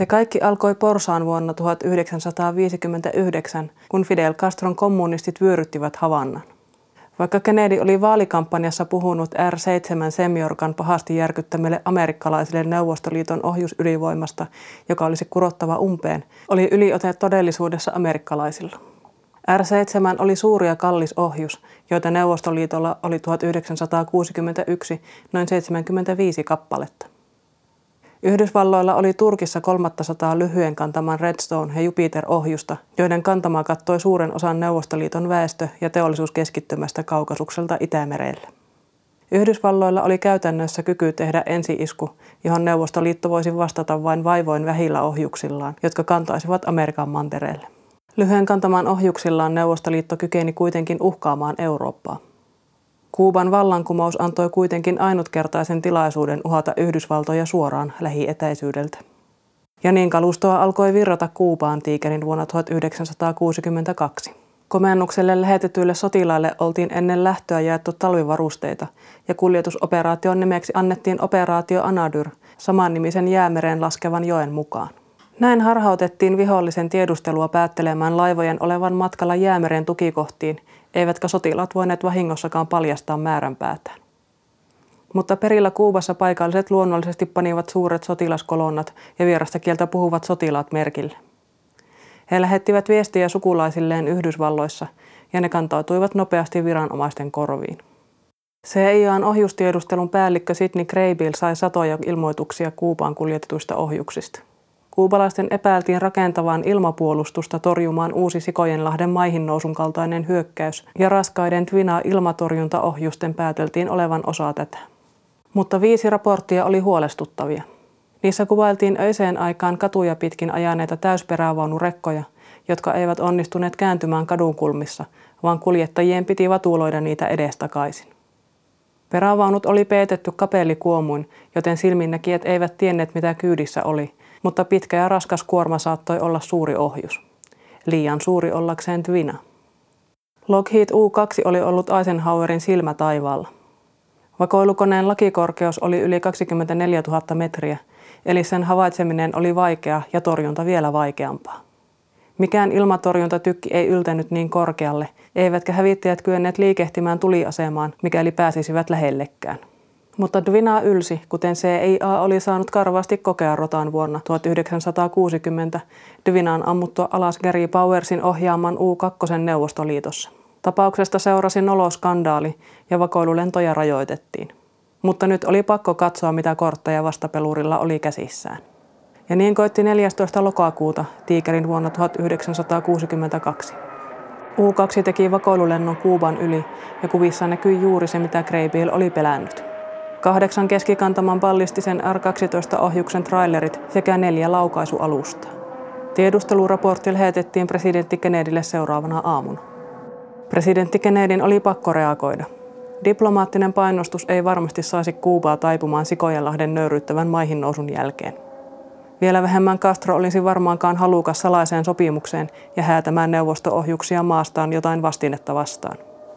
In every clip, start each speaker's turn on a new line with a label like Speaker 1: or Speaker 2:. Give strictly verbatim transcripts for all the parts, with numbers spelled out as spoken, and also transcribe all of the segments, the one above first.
Speaker 1: Se kaikki alkoi Porsaan vuonna tuhatyhdeksänsataaviisikymmentäyhdeksän, kun Fidel Castron kommunistit vyöryttivät Havannan. Vaikka Kennedy oli vaalikampanjassa puhunut R seitsemän Semyorkan pahasti järkyttämille amerikkalaisille Neuvostoliiton ohjusylivoimasta, joka olisi kurottava umpeen, oli yliote todellisuudessa amerikkalaisilla. R seitsemän oli suuri ja kallis ohjus, joita Neuvostoliitolla oli tuhatyhdeksänsataakuusikymmentäyksi noin seitsemänkymmentäviisi kappaletta. Yhdysvalloilla oli Turkissa kolmesataa lyhyen kantaman Redstone- ja Jupiter-ohjusta, joiden kantama kattoi suuren osan Neuvostoliiton väestö- ja teollisuuskeskittymästä Kaukasukselta Itämerelle. Yhdysvalloilla oli käytännössä kyky tehdä ensi-isku, johon Neuvostoliitto voisi vastata vain vaivoin vähillä ohjuksillaan, jotka kantaisivat Amerikan mantereelle. Lyhyen kantaman ohjuksillaan Neuvostoliitto kykeni kuitenkin uhkaamaan Eurooppaa. Kuuban vallankumous antoi kuitenkin ainutkertaisen tilaisuuden uhata Yhdysvaltoja suoraan lähietäisyydeltä. Ja niin kalustoa alkoi virrata Kuubaan tiikerin vuonna tuhatyhdeksänsataakuusikymmentäkaksi. Komennukselle lähetetyille sotilaille oltiin ennen lähtöä jaettu talvivarusteita ja kuljetusoperaation nimeksi annettiin operaatio Anadyr, samannimisen Jäämereen laskevan joen mukaan. Näin harhautettiin vihollisen tiedustelua päättelemään laivojen olevan matkalla Jäämeren tukikohtiin, eivätkä sotilaat voineet vahingossakaan paljastaa määränpäätään. Mutta perillä Kuubassa paikalliset luonnollisesti panivat suuret sotilaskolonnat ja vierasta kieltä puhuvat sotilaat merkille. He lähettivät viestiä sukulaisilleen Yhdysvalloissa ja ne kantautuivat nopeasti viranomaisten korviin. C I A:n ohjustiedustelun päällikkö Sidney Kraybill sai satoja ilmoituksia Kuubaan kuljetetuista ohjuksista. Kuubalaisten epäiltiin rakentavan ilmapuolustusta torjumaan uusi Sikojenlahden maihinnousun kaltainen hyökkäys ja raskaiden Twina-ilmatorjuntaohjusten pääteltiin olevan osa tätä. Mutta viisi raporttia oli huolestuttavia. Niissä kuvailtiin öiseen aikaan katuja pitkin ajaneita täysperävaunurekkoja, jotka eivät onnistuneet kääntymään kadunkulmissa, vaan kuljettajien piti vatuloida niitä edestakaisin. Perävaunut oli peetetty kapellikuomuin, joten silminnäkijät eivät tienneet mitä kyydissä oli, mutta pitkä ja raskas kuorma saattoi olla suuri ohjus. Liian suuri ollakseen Twina. Lockheed U kaksi oli ollut Eisenhowerin silmä taivaalla. Vakoilukoneen lakikorkeus oli yli kaksikymmentäneljätuhatta metriä, eli sen havaitseminen oli vaikea ja torjunta vielä vaikeampaa. Mikään ilmatorjuntatykki ei yltänyt niin korkealle, eivätkä hävittäjät kyenneet liikehtimään tuliasemaan, mikäli pääsisivät lähellekään. Mutta Twina ylsi, kuten C I A oli saanut karvaasti kokea rotan vuonna tuhatyhdeksänsataakuusikymmentä Twinan ammuttua alas Gary Powersin ohjaaman U kaksi Neuvostoliitossa. Tapauksesta seurasi noloskandaali ja vakoilulentoja rajoitettiin. Mutta nyt oli pakko katsoa, mitä kortteja vastapelurilla oli käsissään. Ja niin koitti neljästoista lokakuuta tiikerin vuonna tuhatyhdeksänsataakuusikymmentäkaksi. U kaksi teki vakoilulennon Kuuban yli ja kuvissa näkyi juuri se, mitä Kraybill oli pelännyt. Kahdeksan keskikantaman ballistisen R kaksitoista-ohjuksen trailerit sekä neljä laukaisualustaa. Tiedusteluraportti lähetettiin presidentti Kennedylle seuraavana aamuna. Presidentti Kennedyn oli pakko reagoida. Diplomaattinen painostus ei varmasti saisi Kuubaa taipumaan Sikojenlahden nöyryyttävän maihinnousun jälkeen. Vielä vähemmän Castro olisi varmaankaan halukas salaiseen sopimukseen ja häätämään neuvosto-ohjuksia maastaan jotain vastinetta vastaan.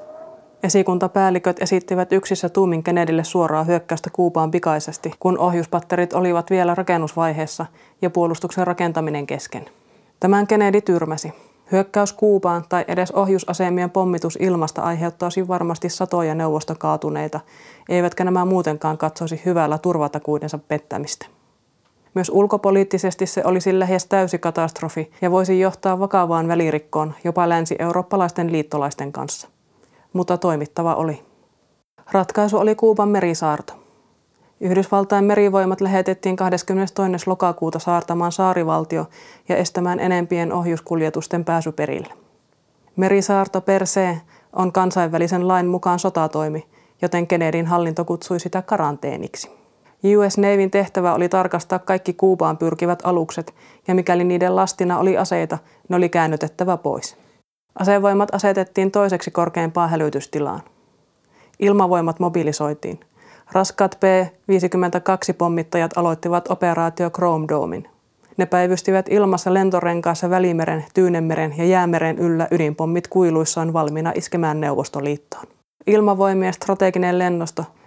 Speaker 1: Esikuntapäälliköt esittivät yksissä tuumin Kennedylle suoraa hyökkäystä Kuubaan pikaisesti, kun ohjuspatterit olivat vielä rakennusvaiheessa ja puolustuksen rakentaminen kesken. Tämän Kennedy tyrmäsi. Hyökkäys Kuubaan tai edes ohjusasemien pommitus ilmasta aiheuttaisi varmasti satoja neuvostokaatuneita, eivätkä nämä muutenkaan katsoisi hyvällä turvatakuidensa pettämistä. Myös ulkopoliittisesti se olisi lähes täysi katastrofi ja voisi johtaa vakavaan välirikkoon jopa länsi-eurooppalaisten liittolaisten kanssa. Mutta toimittava oli. Ratkaisu oli Kuuban merisaarto. Yhdysvaltain merivoimat lähetettiin kahdeskymmenestoinen lokakuuta saartamaan saarivaltio ja estämään enempien ohjuskuljetusten pääsy perille. Merisaarto per se on kansainvälisen lain mukaan sotatoimi, joten Kennedyn hallinto kutsui sitä karanteeniksi. U S Navyn tehtävä oli tarkastaa kaikki Kuubaan pyrkivät alukset ja mikäli niiden lastina oli aseita, ne oli käännytettävä pois. Asevoimat asetettiin toiseksi korkeimpaan hälytystilaan. Ilmavoimat mobilisoitiin. Raskaat P viisikymmentäkaksi-pommittajat aloittivat operaatio Chrome Domen. Ne päivystivät ilmassa lentorenkaassa Välimeren, Tyynenmeren ja Jäämeren yllä ydinpommit kuiluissaan valmiina iskemään Neuvostoliittoon. Ilmavoimien strateginen lennosto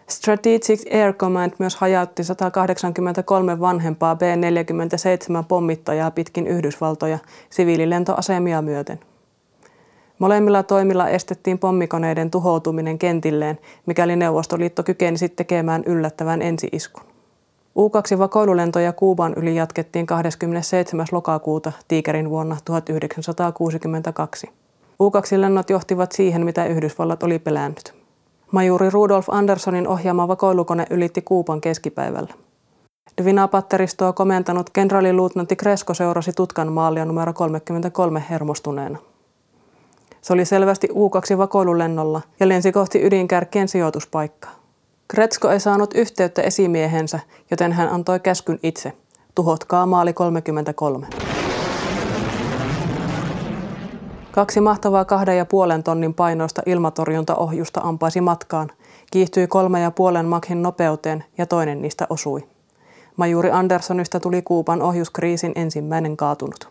Speaker 1: Strategic Air Command myös hajautti sata kahdeksankymmentäkolme vanhempaa B neljäkymmentäseitsemän pommittajaa pitkin Yhdysvaltoja siviililentoasemia myöten. Molemmilla toimilla estettiin pommikoneiden tuhoutuminen kentilleen, mikäli Neuvostoliitto kykenisi tekemään yllättävän ensi-iskun. U kaksi vakoilulentoja Kuuban yli jatkettiin kahdeskymmenesseitsemäs lokakuuta Tigerin vuonna tuhatyhdeksänsataakuusikymmentäkaksi. U kaksi lennot johtivat siihen, mitä Yhdysvallat oli pelännyt. Majuri Rudolf Andersonin ohjaama vakoilukone ylitti Kuuban keskipäivällä. Dvina-patteristoa komentanut kenraaliluutnantti Kresko seurasi tutkan maalia numero kolmekymmentäkolme hermostuneena. Se oli selvästi U kaksi vakoilulennolla ja lensi kohti ydinkärkien sijoituspaikkaa. Kresko ei saanut yhteyttä esimiehensä, joten hän antoi käskyn itse. Tuhotkaa maali kolmekymmentäkolme. Kaksi mahtavaa kahden ja puolen tonnin painoista ilmatorjuntaohjusta ampaisi matkaan, kiihtyi kolme ja puolen makhin nopeuteen ja toinen niistä osui. Majuri Andersonista tuli Kuuban ohjuskriisin ensimmäinen kaatunut.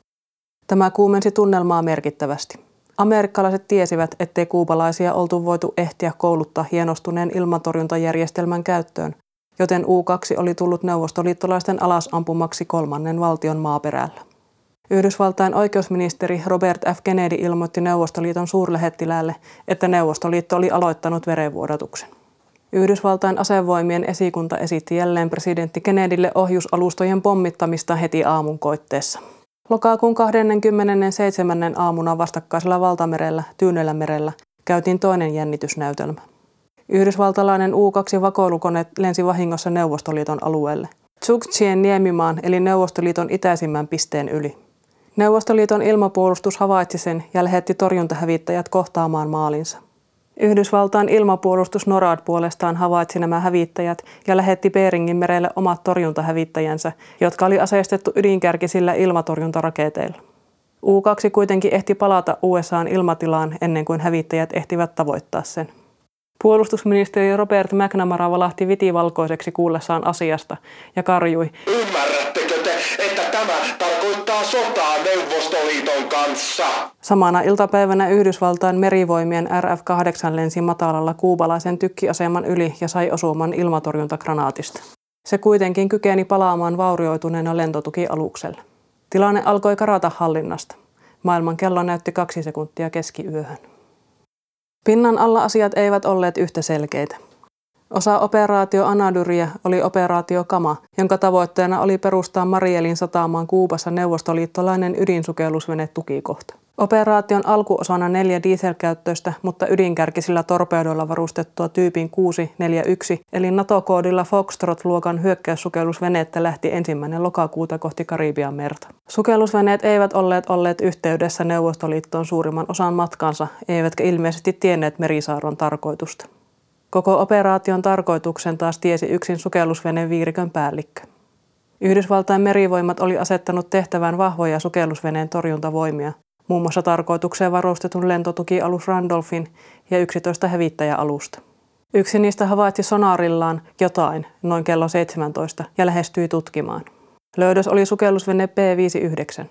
Speaker 1: Tämä kuumensi tunnelmaa merkittävästi. Amerikkalaiset tiesivät, ettei kuubalaisia oltu voitu ehtiä kouluttaa hienostuneen ilmatorjuntajärjestelmän käyttöön, joten U kaksi oli tullut neuvostoliittolaisten alasampumaksi kolmannen valtion maaperällä. Yhdysvaltain oikeusministeri Robert F. Kennedy ilmoitti Neuvostoliiton suurlähettiläälle, että Neuvostoliitto oli aloittanut verenvuodatuksen. Yhdysvaltain asevoimien esikunta esitti jälleen presidentti Kennedylle ohjusalustojen pommittamista heti aamun koitteessa. Lokakuun kahdeskymmenesseitsemäs aamuna vastakkaisella valtamerellä, Tyynellämerellä, käytiin toinen jännitysnäytelmä. Yhdysvaltalainen U kaksi vakoilukone lensi vahingossa Neuvostoliiton alueelle. Tsuktschien niemimaan eli Neuvostoliiton itäisimmän pisteen yli. Neuvostoliiton ilmapuolustus havaitsi sen ja lähetti torjuntahävittäjät kohtaamaan maalinsa. Yhdysvaltain ilmapuolustus NORAD puolestaan havaitsi nämä hävittäjät ja lähetti Beringin merelle omat torjuntahävittäjänsä, jotka oli aseistettu ydinkärkisillä ilmatorjuntaraketeilla. U kaksi kuitenkin ehti palata U S A:n ilmatilaan ennen kuin hävittäjät ehtivät tavoittaa sen. Puolustusministeri Robert McNamara valahti vitivalkoiseksi kuullessaan asiasta ja karjui:
Speaker 2: Ymmärrättekö te, että tämä tarkoittaa sotaa Neuvostoliiton kanssa?
Speaker 1: Samana iltapäivänä Yhdysvaltain merivoimien R F kahdeksan lensi matalalla kuubalaisen tykkiaseman yli ja sai osuman ilmatorjuntagranatista. Se kuitenkin kykeni palaamaan vaurioituneena lentotukialukselle. Tilanne alkoi karata hallinnasta. Maailman kello näytti kaksi sekuntia keskiyöhön. Pinnan alla asiat eivät olleet yhtä selkeitä. Osa operaatio Anadyria oli operaatio Kama, jonka tavoitteena oli perustaa Marielin satamaan Kuubassa neuvostoliittolainen ydinsukellusvene-tukikohta. Operaation alkuosana neljä dieselkäyttöistä, mutta ydinkärkisillä torpedoilla varustettua tyypin kuusi neljä yksi eli NATO-koodilla Foxtrot-luokan hyökkäyssukellusvenettä lähti ensimmäinen lokakuuta kohti Karibian merta. Sukellusveneet eivät olleet olleet yhteydessä Neuvostoliittoon suurimman osan matkansa, eivätkä ilmeisesti tienneet Merisaarron tarkoitusta. Koko operaation tarkoituksen taas tiesi yksin sukellusveneen viirikön päällikkö. Yhdysvaltain merivoimat oli asettanut tehtävään vahvoja sukellusveneen torjuntavoimia, muun muassa tarkoitukseen varustetun lentotukialus Randolphin ja yksitoista hävittäjäalusta. Yksi niistä havaitsi sonarillaan jotain noin kello seitsemäntoista ja lähestyi tutkimaan. Löydös oli sukellusvene P viisikymmentäyhdeksän.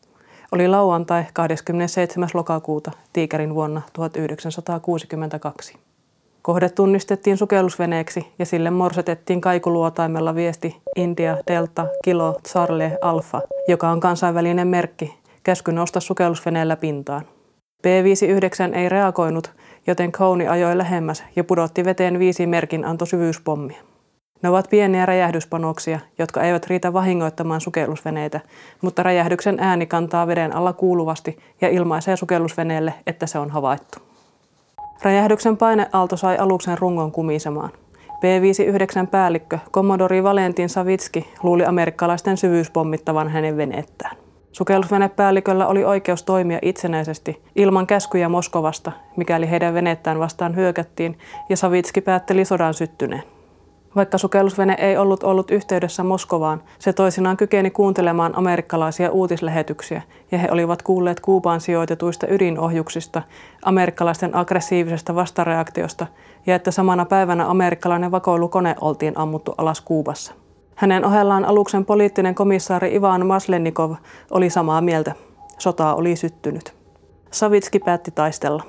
Speaker 1: Oli lauantai kahdeskymmenesseitsemäs lokakuuta Tigerin vuonna tuhatyhdeksänsataakuusikymmentäkaksi. Kohde tunnistettiin sukellusveneeksi ja sille morsetettiin kaikuluotaimella viesti India, Delta, Kilo, Charlie, Alpha, joka on kansainvälinen merkki, käsky nousta sukellusveneellä pintaan. P viisikymmentäyhdeksän ei reagoinut, joten Coney ajoi lähemmäs ja pudotti veteen viisi merkinantosyvyyspommia. Ne ovat pieniä räjähdyspanoksia, jotka eivät riitä vahingoittamaan sukellusveneitä, mutta räjähdyksen ääni kantaa veden alla kuuluvasti ja ilmaisee sukellusveneelle, että se on havaittu. Räjähdyksen paineaalto sai aluksen rungon kumisemaan. P viisikymmentäyhdeksän päällikkö, kommodori Valentin Savitski, luuli amerikkalaisten syvyyspommittavan hänen venettään. Sukellusvenepäälliköllä oli oikeus toimia itsenäisesti ilman käskyjä Moskovasta, mikäli heidän venettään vastaan hyökättiin, ja Savitski päätteli sodan syttyneen. Vaikka sukellusvene ei ollut ollut yhteydessä Moskovaan, se toisinaan kykeni kuuntelemaan amerikkalaisia uutislähetyksiä, ja he olivat kuulleet Kuubaan sijoitetuista ydinohjuksista, amerikkalaisten aggressiivisesta vastareaktiosta ja että samana päivänä amerikkalainen vakoilukone oltiin ammuttu alas Kuubassa. Hänen ohellaan aluksen poliittinen komissaari Ivan Maslenikov oli samaa mieltä. Sota oli syttynyt. Savitski päätti taistella.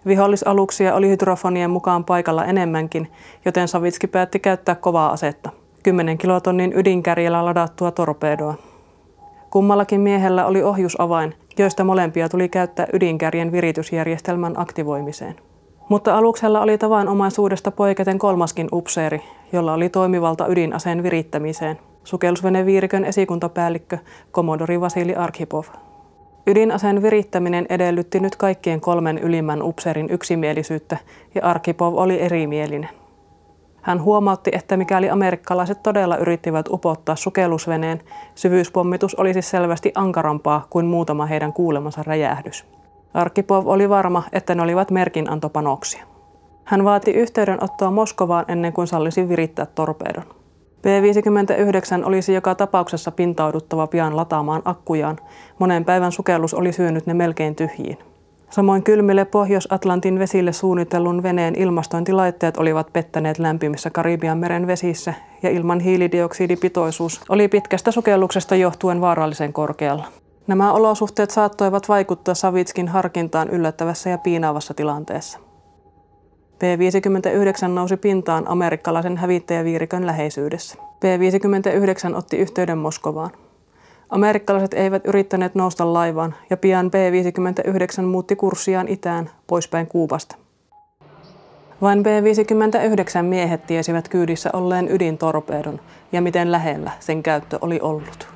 Speaker 1: Vihollisaluksia oli hydrofonien mukaan paikalla enemmänkin, joten Savitski päätti käyttää kovaa asetta, kymmenen kilotonnin ydinkärjellä ladattua torpedoa. Kummallakin miehellä oli ohjusavain, joista molempia tuli käyttää ydinkärjen viritysjärjestelmän aktivoimiseen. Mutta aluksella oli tavanomaisuudesta poiketen kolmaskin upseeri, jolla oli toimivalta ydinaseen virittämiseen, sukellusveneviirikön esikuntapäällikkö Komodori Vasili Arkhipov. Ydinaseen virittäminen edellytti nyt kaikkien kolmen ylimmän upseerin yksimielisyyttä, ja Arkhipov oli erimielinen. Hän huomautti, että mikäli amerikkalaiset todella yrittivät upottaa sukellusveneen, syvyyspommitus olisi selvästi ankarampaa kuin muutama heidän kuulemansa räjähdys. Arkhipov oli varma, että ne olivat merkinantopanoksia. Hän vaati yhteydenottoa Moskovaan ennen kuin sallisi virittää torpedon. B viisikymmentäyhdeksän olisi joka tapauksessa pintauduttava pian lataamaan akkujaan. Monen päivän sukellus oli syönyt ne melkein tyhjiin. Samoin kylmille Pohjois-Atlantin vesille suunnitellun veneen ilmastointilaitteet olivat pettäneet lämpimissä Karibianmeren vesissä ja ilman hiilidioksidipitoisuus oli pitkästä sukelluksesta johtuen vaarallisen korkealla. Nämä olosuhteet saattoivat vaikuttaa Savitskin harkintaan yllättävässä ja piinaavassa tilanteessa. B viisikymmentäyhdeksän nousi pintaan amerikkalaisen hävittäjäviirikön läheisyydessä. B viisikymmentäyhdeksän otti yhteyden Moskovaan. Amerikkalaiset eivät yrittäneet nousta laivaan ja pian B viisikymmentäyhdeksän muutti kurssiaan itään poispäin Kuubasta. Vain B viisikymmentäyhdeksän miehet tiesivät kyydissä olleen ydintorpedon ja miten lähellä sen käyttö oli ollut.